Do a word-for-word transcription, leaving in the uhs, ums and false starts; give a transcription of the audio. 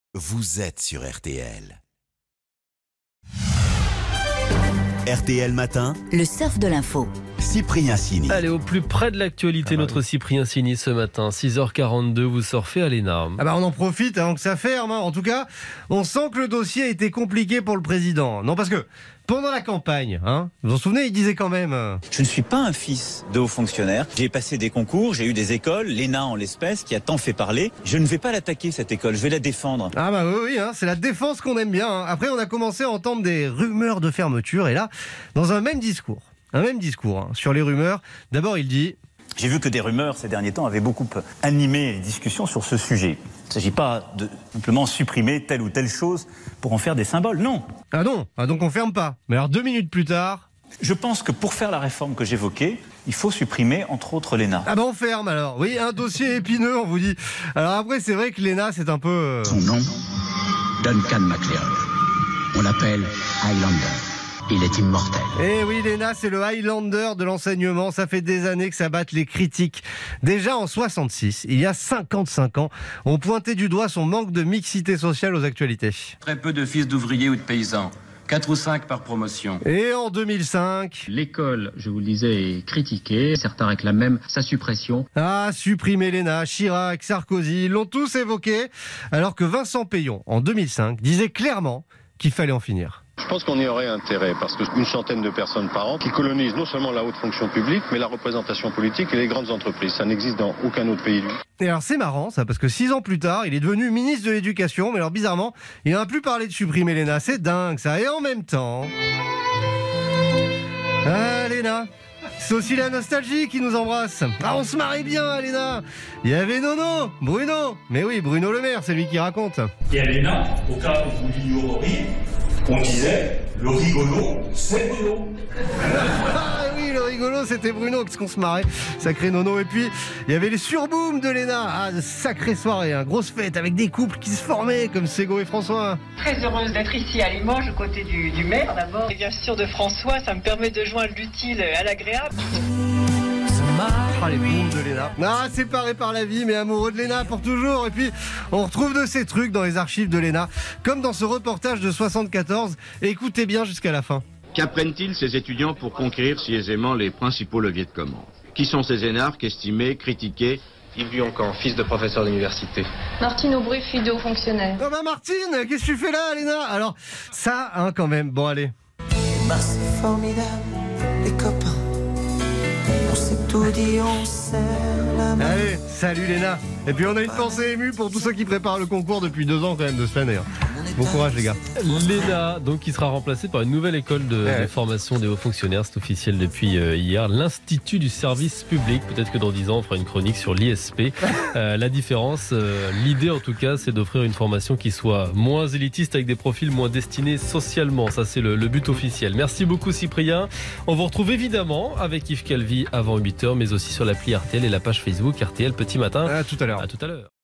Vous êtes sur R T L. R T L Matin, le surf de l'info. Cyprien Sini. Allez, au plus près de l'actualité, ah bah notre oui. Cyprien Sini ce matin, six heures quarante-deux, vous surfez à l'E N A. Ah bah on en profite avant que ça ferme. Hein. En tout cas, on sent que le dossier a été compliqué pour le président. Non, parce que pendant la campagne, hein, vous vous en souvenez, il disait quand même... Euh... Je ne suis pas un fils de haut fonctionnaire. J'ai passé des concours, j'ai eu des écoles, l'E N A en l'espèce, qui a tant fait parler. Je ne vais pas l'attaquer, cette école, je vais la défendre. Ah bah oui, oui hein, c'est la défense qu'on aime bien. Hein. Après, on a commencé à entendre des rumeurs de fermeture. Et là, dans un même discours, un même discours hein, sur les rumeurs, d'abord il dit... J'ai vu que des rumeurs ces derniers temps avaient beaucoup animé les discussions sur ce sujet. Il ne s'agit pas de simplement supprimer telle ou telle chose pour en faire des symboles, non. Ah non, ah donc on ferme pas. Mais alors deux minutes plus tard... Je pense que pour faire la réforme que j'évoquais, il faut supprimer entre autres l'E N A. Ah ben on ferme alors. Oui, un dossier épineux, on vous dit. Alors après, c'est vrai que l'E N A, c'est un peu... Euh... Son nom, Duncan MacLeod. On l'appelle Highlander. Il est immortel. Eh oui, l'E N A, c'est le Highlander de l'enseignement. Ça fait des années que ça batte les critiques. Déjà en soixante-six, il y a cinquante-cinq ans, on pointait du doigt son manque de mixité sociale aux actualités. Très peu de fils d'ouvriers ou de paysans. quatre ou cinq par promotion. Et en deux mille cinq... L'école, je vous le disais, est critiquée. Certains réclament même sa suppression. Ah, supprimer l'E N A, Chirac, Sarkozy, l'ont tous évoqué. Alors que Vincent Peillon, en deux mille cinq, disait clairement qu'il fallait en finir. Je pense qu'on y aurait intérêt, parce qu'une centaine de personnes par an qui colonisent non seulement la haute fonction publique, mais la représentation politique et les grandes entreprises. Ça n'existe dans aucun autre pays. Et alors c'est marrant ça, parce que six ans plus tard, il est devenu ministre de l'Éducation, mais alors bizarrement, il n'a plus parlé de supprimer l'E N A. C'est dingue ça. Et en même temps... Ah, l'E N A, c'est aussi la nostalgie qui nous embrasse. Ah, on se marie bien à l'E N A. Il y avait Nono, Bruno. Mais oui, Bruno Le Maire, c'est lui qui raconte. Et à l'E N A, au cas où vous l'ignoreriez, on disait, le rigolo, c'est Bruno. Ah oui, le rigolo, c'était Bruno, qu'est-ce qu'on se marrait. Sacré Nono. Et puis, il y avait les surbooms de l'E N A. Ah, de sacrées soirées, hein. Grosse fête avec des couples qui se formaient, comme Ségo et François. Très heureuse d'être ici à Limoges, aux côtés du, du maire d'abord. Et bien sûr de François, ça me permet de joindre l'utile à l'agréable. Ah, les booms de l'E N A. Ah, séparés par la vie, mais amoureux de l'E N A pour toujours. Et puis, on retrouve de ces trucs dans les archives de l'E N A, comme dans ce reportage de soixante-quatorze. Écoutez bien jusqu'à la fin. Qu'apprennent-ils ces étudiants pour conquérir si aisément les principaux leviers de commande? Qui sont ces énarques estimés, critiqués? Yves Lioncan, fils de professeur d'université. Martine Aubry, fille de haut fonctionnaire. Oh bah Martine, qu'est-ce que tu fais là, l'E N A? Alors, ça, hein, quand même. Bon, allez. Bah, c'est formidable, les copains. On s'est tout dit, on serre la main. Allez, salut l'E N A. Et puis on a une pensée émue pour tous ceux qui préparent le concours depuis deux ans quand même de cette année. Bon courage les gars. L'E N A, donc, qui sera remplacé par une nouvelle école de, ouais. de formation des hauts fonctionnaires. C'est officiel depuis euh, hier. L'Institut du service public. Peut-être que dans dix ans, on fera une chronique sur l'I S P. Euh, la différence, euh, l'idée en tout cas, c'est d'offrir une formation qui soit moins élitiste avec des profils moins destinés socialement. Ça, c'est le, le but officiel. Merci beaucoup Cyprien. On vous retrouve évidemment avec Yves Calvi avant huit heures, mais aussi sur l'appli R T L et la page Facebook R T L Petit Matin. À tout à l'heure. À tout à l'heure.